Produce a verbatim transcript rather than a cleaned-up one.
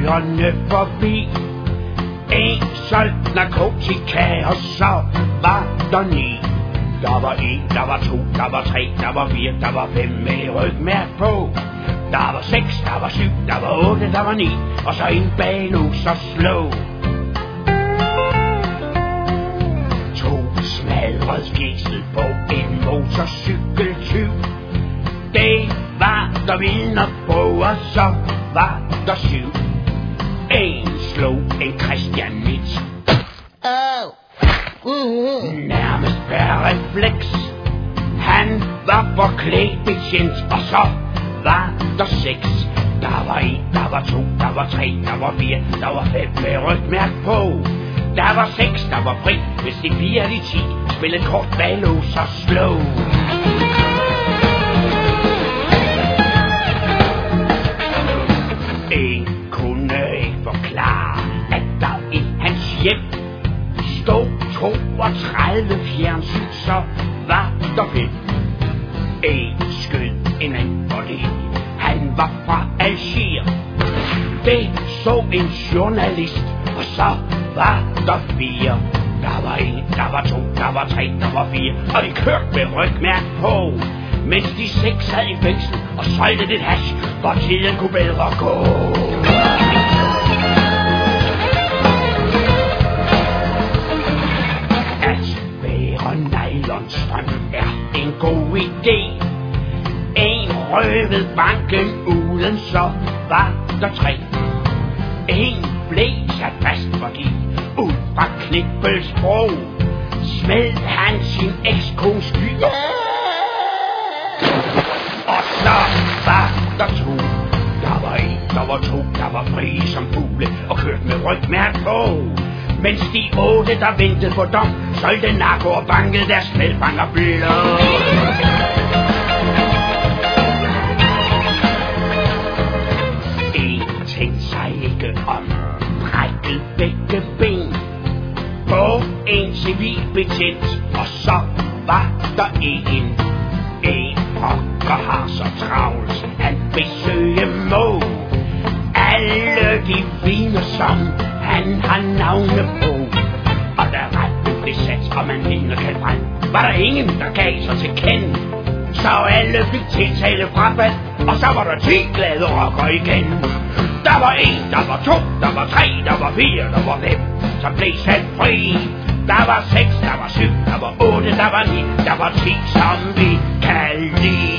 kørende forbi. En solgt narkotika, og så var der ni. Der var en, der var to, der var tre, der var fire, der var fem med rygmærk på. Der var seks, der var syv, der var otte, der var ni, og så en baglås og slå. To smadrede skæsel på en motorcykeltyv. Det var der vildner på, og så var der syv. En slog en Christian Nitz. Åh! Uh-huh. Nærmest per refleks. Han var forklædt betjent, og så var der seks. Der var en, der var to, der var tre, der var fire, der var fem med rygmærk på. Der var seks, der var fri, hvis de fire af de ti spillede kort baglås og slå. En kunne ikke forklare, at der i hans hjem stod toogtredive fjernsyn, så var der fedt. En skød en anden, fordi han var fra Algier. Det så en journalist, og så var der fire. Der var en, der var to, der var tre, der var fire, og de kørte med rygmærk på. Mens de seks sad i fængsel og solgte lidt hash, hvor tiden kunne bedre gå. At være nylonstrøm er en god idé. En røvede banken uden, så var der tre. En blev sat fast, fordi ud fra Knippels bro smed han sin ekskons skyer. Og så var der to. Der var en, der var to, der var frie som fugle og kørte med rygmærk på. Mens de otte, der ventede på dom, solgte narko og bankede deres medfanger blå. En tænkte sig ikke om, brækkede begge ben på en civilbetjent, og så var der en. En pokker har så travlt at besøge må alle de fine, som han har navne på. Og da retten blev sat, og man mener kan frem, var der ingen, der gav sig til kende. Så alle fik tiltale frafald, og så var der ti glade rockere igen. Der var en, der var to, der var tre, der var fire, der var fem, som blev sat fri. Der var seks, der var syv, der var otte, der var ni, der var ti, som vi kan lide.